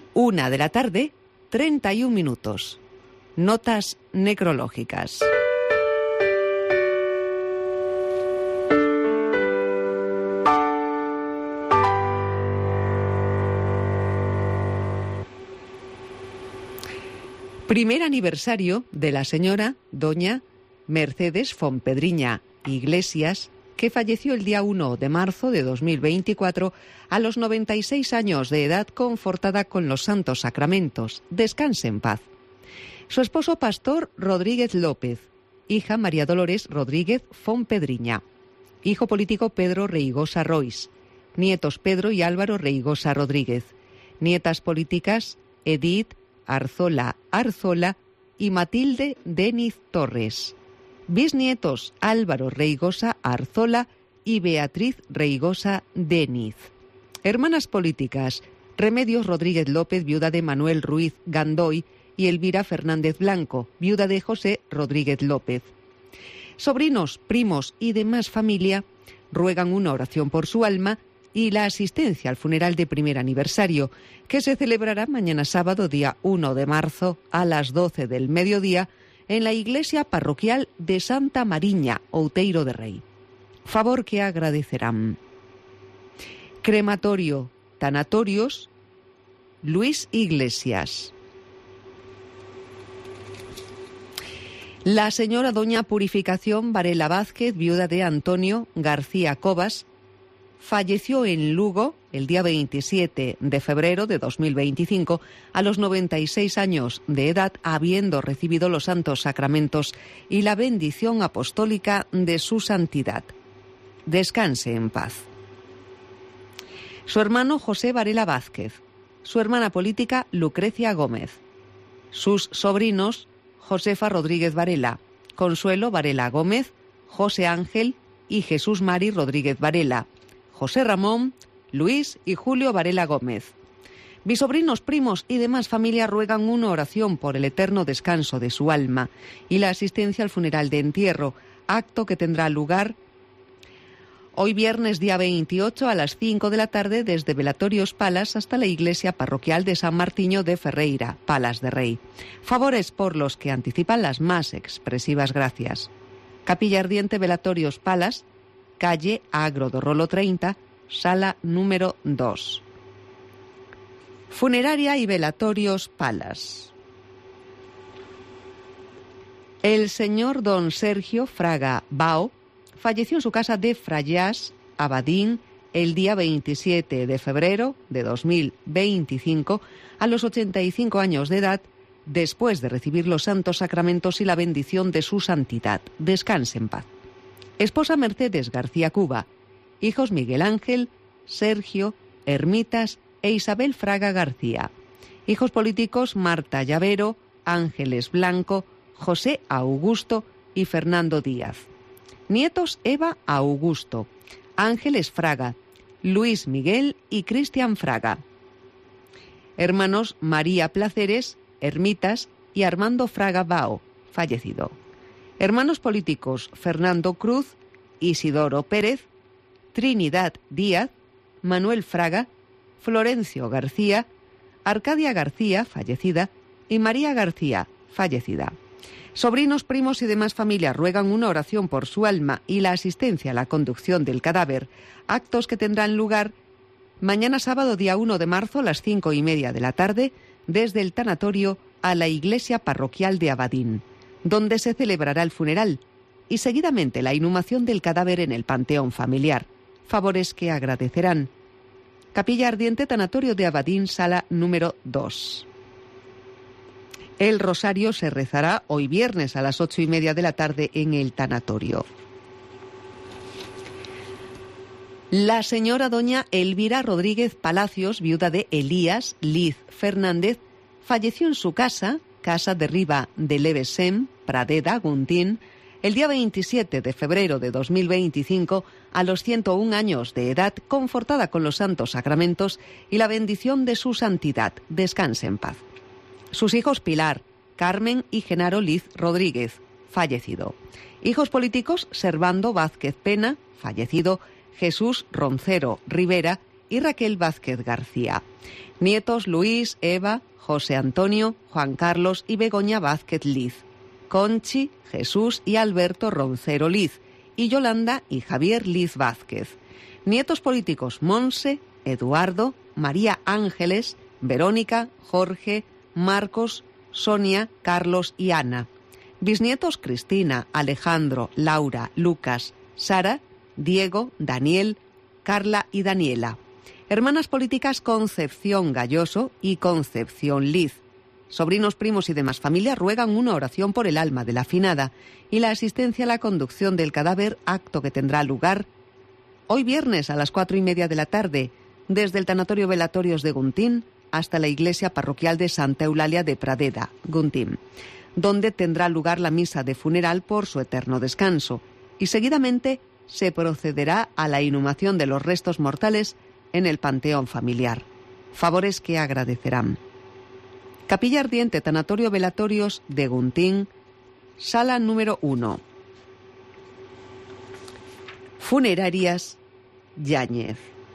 1:31 p.m. Notas necrológicas. Primer aniversario de la señora doña Mercedes Fontpedriña Iglesias, que falleció el día 1 de marzo de 2024 a los 96 años de edad, confortada con los santos sacramentos. Descanse en paz. Su esposo Pastor Rodríguez López, hija María Dolores Rodríguez Fontpedriña, hijo político Pedro Reigosa Rois, nietos Pedro y Álvaro Reigosa Rodríguez, nietas políticas Edith Arzola Arzola y Matilde Deniz Torres, bisnietos Álvaro Reigosa Arzola y Beatriz Reigosa Deniz. Hermanas políticas Remedios Rodríguez López, viuda de Manuel Ruiz Gandoy, y Elvira Fernández Blanco, viuda de José Rodríguez López. Sobrinos, primos y demás familia ruegan una oración por su alma y la asistencia al funeral de primer aniversario, que se celebrará mañana sábado, día 1 de marzo, a las 12 del mediodía, en la iglesia parroquial de Santa Mariña, Outeiro de Rei. Favor que agradecerán. Crematorio, tanatorios, Luis Iglesias. La señora doña Purificación Varela Vázquez, viuda de Antonio García Cobas, falleció en Lugo el día 27 de febrero de 2025 a los 96 años de edad, habiendo recibido los santos sacramentos y la bendición apostólica de su santidad. Descanse en paz. Su hermano José Varela Vázquez, su hermana política Lucrecia Gómez, sus sobrinos Josefa Rodríguez Varela, Consuelo Varela Gómez, José Ángel y Jesús Mari Rodríguez Varela, José Ramón, Luis y Julio Varela Gómez. Bisobrinos, primos y demás familia ruegan una oración por el eterno descanso de su alma y la asistencia al funeral de entierro, acto que tendrá lugar hoy viernes día 28 a las 5 de la tarde desde Velatorios Palas hasta la iglesia parroquial de San Martiño de Ferreira, Palas de Rei. Favores por los que anticipan las más expresivas gracias. Capilla Ardiente Velatorios Palas, calle Agro do Rolo 30, sala número 2. Funeraria y Velatorios Palas. El señor don Sergio Fraga Bao falleció en su casa de Frayas, Abadín, el día 27 de febrero de 2025 a los 85 años de edad, después de recibir los santos sacramentos y la bendición de su santidad. Descanse en paz. Esposa Mercedes García Cuba, hijos Miguel Ángel, Sergio, Ermitas e Isabel Fraga García. Hijos políticos Marta Llavero, Ángeles Blanco, José Augusto y Fernando Díaz. Nietos Eva Augusto, Ángeles Fraga, Luis Miguel y Cristian Fraga. Hermanos María Placeres, Ermitas y Armando Fraga Bao, fallecido. Hermanos políticos Fernando Cruz, Isidoro Pérez, Trinidad Díaz, Manuel Fraga, Florencio García, Arcadia García, fallecida, y María García, fallecida. Sobrinos, primos y demás familias ruegan una oración por su alma y la asistencia a la conducción del cadáver, actos que tendrán lugar mañana sábado día 1 de marzo a las 5:30 de la tarde desde el tanatorio a la iglesia parroquial de Abadín, donde se celebrará el funeral y seguidamente la inhumación del cadáver en el panteón familiar. Favores que agradecerán. Capilla Ardiente Tanatorio de Abadín, sala número 2. El rosario se rezará hoy viernes a las 8:30 de la tarde en el tanatorio. La señora doña Elvira Rodríguez Palacios, viuda de Elías Liz Fernández, falleció en su casa de Riba de Levesem, Pradeda, Guntín, el día 27 de febrero de 2025 a los 101 años de edad, confortada con los santos sacramentos y la bendición de su santidad. Descanse en paz. Sus hijos Pilar, Carmen y Genaro Liz Rodríguez, fallecido. Hijos políticos Servando Vázquez Pena, fallecido, Jesús Roncero Rivera y Raquel Vázquez García. Nietos Luis, Eva, José Antonio, Juan Carlos y Begoña Vázquez Liz. Conchi, Jesús y Alberto Roncero Liz. Y Yolanda y Javier Liz Vázquez. Nietos políticos Monse, Eduardo, María Ángeles, Verónica, Jorge, Marcos, Sonia, Carlos y Ana. Bisnietos Cristina, Alejandro, Laura, Lucas, Sara, Diego, Daniel, Carla y Daniela. Hermanas políticas Concepción Galloso y Concepción Liz. Sobrinos, primos y demás familia ruegan una oración por el alma de la finada y la asistencia a la conducción del cadáver, acto que tendrá lugar hoy viernes a las 4:30 de la tarde, desde el Tanatorio Velatorios de Guntín hasta la iglesia parroquial de Santa Eulalia de Pradeda, Guntín, donde tendrá lugar la misa de funeral por su eterno descanso, y seguidamente se procederá a la inhumación de los restos mortales en el panteón familiar. Favores que agradecerán. Capilla Ardiente, Tanatorio Velatorios de Guntín, sala número 1. Funerarias Yáñez.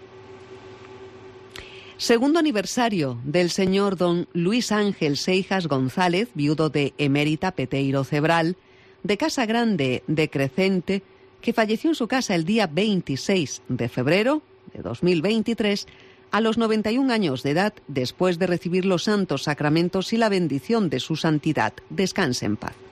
Segundo aniversario del señor don Luis Ángel Seijas González, viudo de Emérita Peteiro Cebral, de Casa Grande de Crecente, que falleció en su casa el día 26 de febrero de 2023, a los 91 años de edad, después de recibir los santos sacramentos y la bendición de su santidad. Descanse en paz.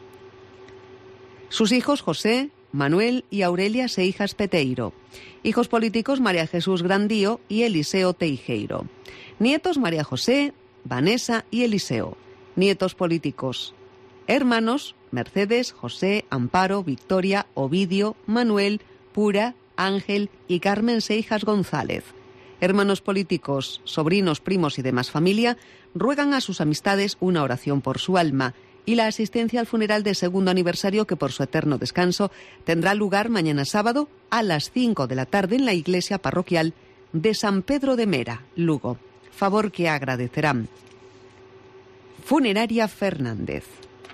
Sus hijos José, Manuel y Aurelia Seijas Peteiro. Hijos políticos María Jesús Grandío y Eliseo Teijeiro. Nietos María José, Vanessa y Eliseo. Nietos políticos hermanos Mercedes, José, Amparo, Victoria, Ovidio, Manuel, Pura, Ángel y Carmen Seijas González. Hermanos políticos, sobrinos, primos y demás familia ruegan a sus amistades una oración por su alma y la asistencia al funeral de segundo aniversario que por su eterno descanso tendrá lugar mañana sábado a las 5 de la tarde en la iglesia parroquial de San Pedro de Mera, Lugo. Favor que agradecerán. Funeraria Fernández.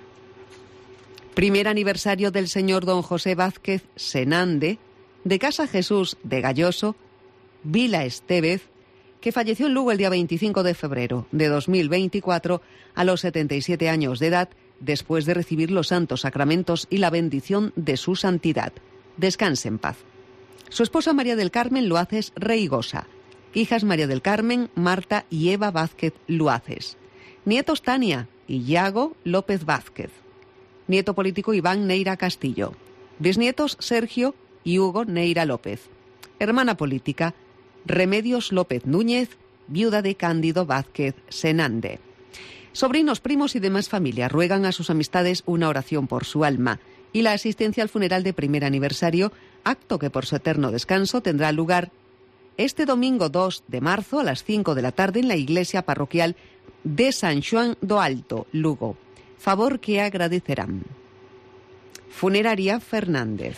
Primer aniversario del señor don José Vázquez Senande, de Casa Jesús de Galloso, Vila Estevez, que falleció en Lugo el día 25 de febrero de 2024 a los 77 años de edad, después de recibir los santos sacramentos y la bendición de su santidad. Descanse en paz. Su esposa María del Carmen Luaces Reigosa. Hijas María del Carmen, Marta y Eva Vázquez Luaces. Nietos Tania y Iago López Vázquez. Nieto político Iván Neira Castillo. Bisnietos Sergio y Hugo Neira López. Hermana política Remedios López Núñez, viuda de Cándido Vázquez Senande. Sobrinos, primos y demás familia ruegan a sus amistades una oración por su alma y la asistencia al funeral de primer aniversario, acto que por su eterno descanso tendrá lugar este domingo 2 de marzo a las 5 de la tarde en la iglesia parroquial de San Xoán do Alto, Lugo. Favor que agradecerán. Funeraria Fernández.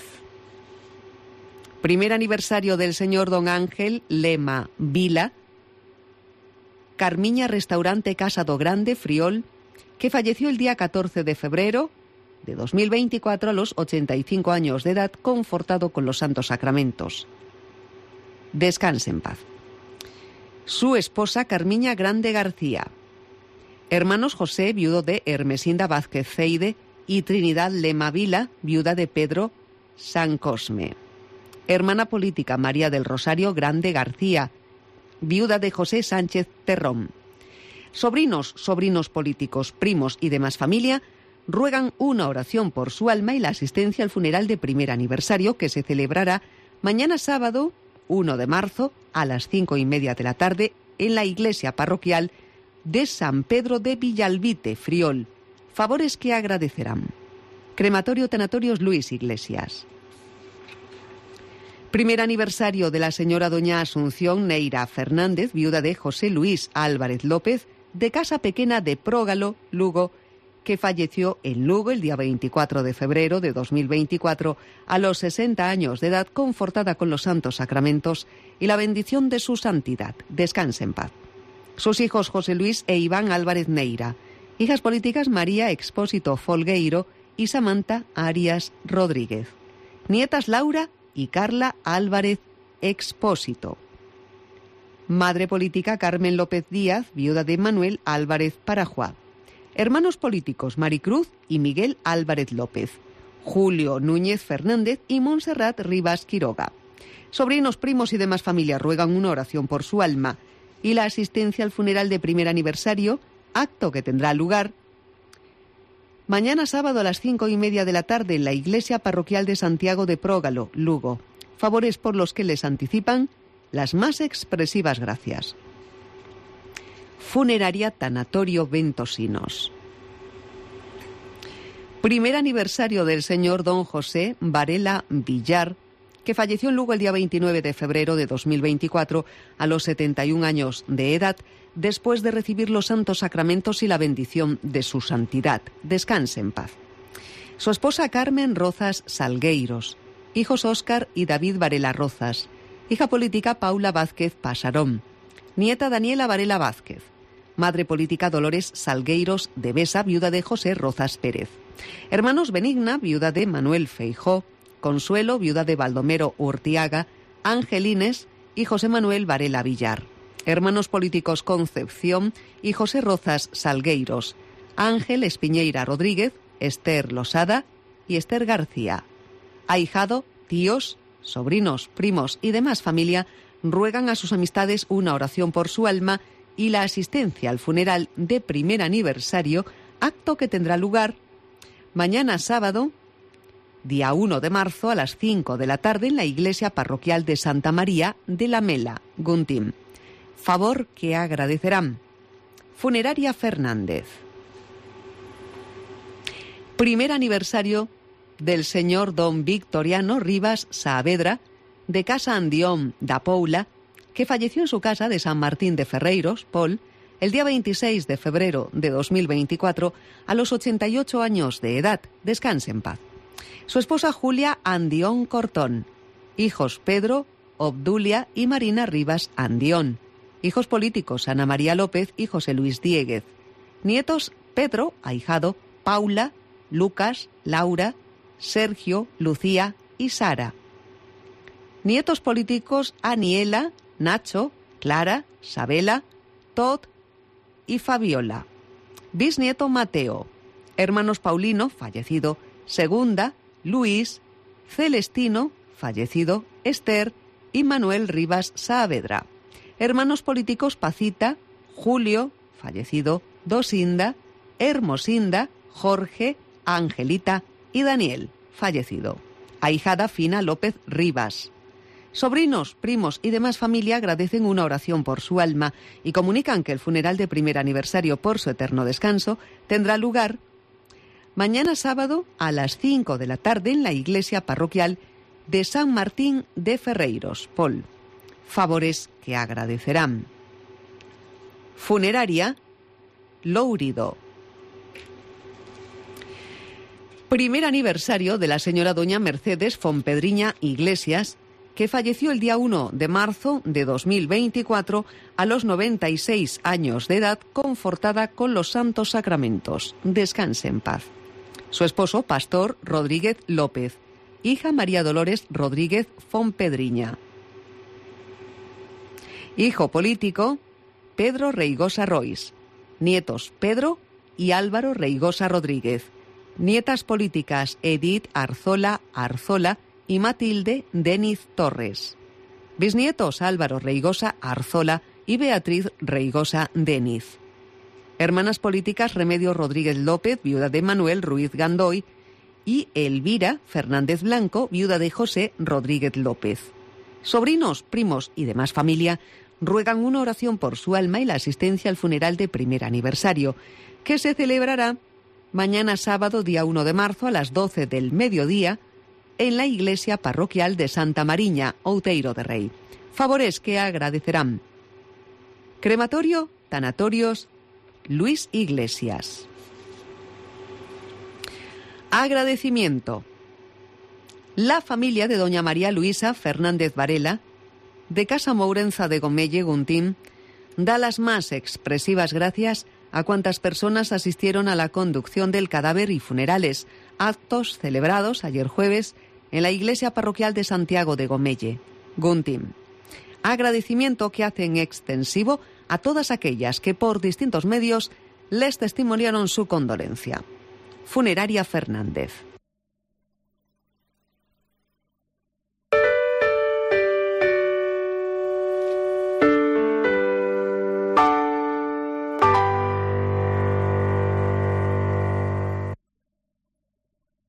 Primer aniversario del señor don Ángel Lema Vila, Carmiña Restaurante Casa do Grande, Friol, que falleció el día 14 de febrero de 2024 a los 85 años de edad, confortado con los santos sacramentos. Descanse en paz. Su esposa Carmiña Grande García. Hermanos José, viudo de Hermesinda Vázquez Ceide, y Trinidad Lema Vila, viuda de Pedro San Cosme. Hermana política María del Rosario Grande García, viuda de José Sánchez Terrón. Sobrinos, sobrinos políticos, primos y demás familia ruegan una oración por su alma y la asistencia al funeral de primer aniversario que se celebrará mañana sábado 1 de marzo a las 5:30 de la tarde en la iglesia parroquial de San Pedro de Villalbite, Friol. Favores que agradecerán. Crematorio Tanatorios Luis Iglesias. Primer aniversario de la señora doña Asunción Neira Fernández, viuda de José Luis Álvarez López, de Casa Pequena de Prógalo, Lugo, que falleció en Lugo el día 24 de febrero de 2024 a los 60 años de edad, confortada con los santos sacramentos y la bendición de su santidad. Descanse en paz. Sus hijos José Luis e Iván Álvarez Neira. Hijas políticas María Expósito Folgueiro y Samantha Arias Rodríguez. Nietas Laura y Carla Álvarez Expósito. Madre política Carmen López Díaz, viuda de Manuel Álvarez Parajuá. Hermanos políticos Maricruz y Miguel Álvarez López. Julio Núñez Fernández y Montserrat Rivas Quiroga. Sobrinos, primos y demás familia ruegan una oración por su alma y la asistencia al funeral de primer aniversario, acto que tendrá lugar mañana sábado a las 5:30 de la tarde en la Iglesia Parroquial de Santiago de Prógalo, Lugo. Favores por los que les anticipan las más expresivas gracias. Funeraria Tanatorio Ventosinos. Primer aniversario del señor don José Varela Villar, que falleció en Lugo el día 29 de febrero de 2024 a los 71 años de edad, después de recibir los santos sacramentos y la bendición de su santidad. Descanse en paz. Su esposa Carmen Rozas Salgueiros, hijos Óscar y David Varela Rozas, hija política Paula Vázquez Pasarón, nieta Daniela Varela Vázquez, madre política Dolores Salgueiros de Besa, viuda de José Rozas Pérez, hermanos Benigna, viuda de Manuel Feijó, Consuelo, viuda de Baldomero Urtiaga, Angelines y José Manuel Varela Villar. Hermanos políticos Concepción y José Rozas Salgueiros, Ángel Espiñeira Rodríguez, Esther Losada y Esther García. Ahijado, tíos, sobrinos, primos y demás familia ruegan a sus amistades una oración por su alma y la asistencia al funeral de primer aniversario, acto que tendrá lugar mañana sábado, día 1 de marzo a las 5 de la tarde en la Iglesia Parroquial de Santa María de la Mela, Guntín. Favor que agradecerán. Funeraria Fernández. Primer aniversario del señor don Victoriano Rivas Saavedra, de Casa Andión da Poula, que falleció en su casa de San Martín de Ferreiros, Pol, el día 26 de febrero de 2024 a los 88 años de edad. Descanse en paz. Su esposa Julia Andión Cortón, hijos Pedro, Obdulia y Marina Rivas Andión, hijos políticos Ana María López y José Luis Diéguez, nietos Pedro, ahijado, Paula, Lucas, Laura, Sergio, Lucía y Sara, nietos políticos Aniela, Nacho, Clara, Sabela, Todd y Fabiola, bisnieto Mateo, hermanos Paulino, fallecido, Segunda, Luis, Celestino, fallecido, Esther y Manuel Rivas Saavedra. Hermanos políticos Pacita, Julio, fallecido, Dosinda, Hermosinda, Jorge, Angelita y Daniel, fallecido. Ahijada Fina López Rivas. Sobrinos, primos y demás familia agradecen una oración por su alma y comunican que el funeral de primer aniversario por su eterno descanso tendrá lugar mañana sábado a las 5 de la tarde en la Iglesia Parroquial de San Martín de Ferreiros, Pol. Favores que agradecerán. Funeraria Lourido. Primer aniversario de la señora doña Mercedes Fontpedriña Iglesias, que falleció el día 1 de marzo de 2024 a los 96 años de edad, confortada con los santos sacramentos. Descanse en paz. Su esposo, Pastor Rodríguez López, hija María Dolores Rodríguez Fontpedriña. Hijo político, Pedro Reigosa Rois. Nietos, Pedro y Álvaro Reigosa Rodríguez. Nietas políticas, Edith Arzola y Matilde Deniz Torres. Bisnietos, Álvaro Reigosa Arzola y Beatriz Reigosa Deniz. Hermanas políticas, Remedio Rodríguez López, viuda de Manuel Ruiz Gandoy, y Elvira Fernández Blanco, viuda de José Rodríguez López. Sobrinos, primos y demás familia ruegan una oración por su alma y la asistencia al funeral de primer aniversario, que se celebrará mañana sábado, día 1 de marzo, a las 12 del mediodía, en la Iglesia Parroquial de Santa Mariña, Outeiro de Rei. Favores que agradecerán. Crematorio, Tanatorios, Luis Iglesias. Agradecimiento. La familia de doña María Luisa Fernández Varela, de Casa Mourenza de Gomelle, Guntín, da las más expresivas gracias a cuantas personas asistieron a la conducción del cadáver y funerales, actos celebrados ayer jueves en la Iglesia Parroquial de Santiago de Gomelle, Guntín. Agradecimiento que hacen extensivo a todas aquellas que por distintos medios les testimoniaron su condolencia. Funeraria Fernández.